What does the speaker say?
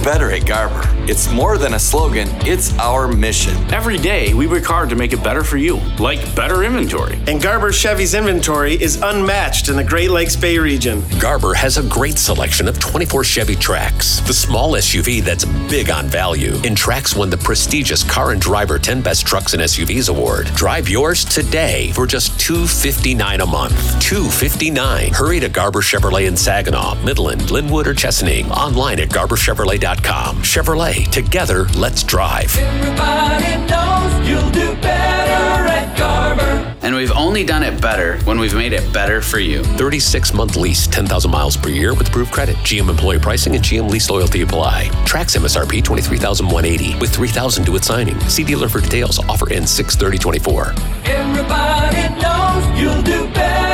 better at Garber. It's more than a slogan, it's our mission. Every day, we work hard to make it better for you, like better inventory. And Garber Chevy's inventory is unmatched in the Great Lakes Bay region. Garber has a great selection of 24 Chevy Trax, the small SUV that's big on value. And Trax won the prestigious Car and Driver 10 Best Trucks and SUVs award. Drive yours today for just $259 a month. $259. Hurry to Garber Chevrolet in Saginaw, Midland, Linwood, or Chesaning. Online at GarberChevrolet.com. Chevrolet, together, let's drive. Everybody knows you'll do better at Garber. And we've only done it better when we've made it better for you. 36-month lease, 10,000 miles per year with approved credit. GM employee pricing and GM lease loyalty apply. Trax MSRP $23,180 with $3,000 due at signing. See dealer for details. Offer ends 6/30/24. Everybody knows you'll do better.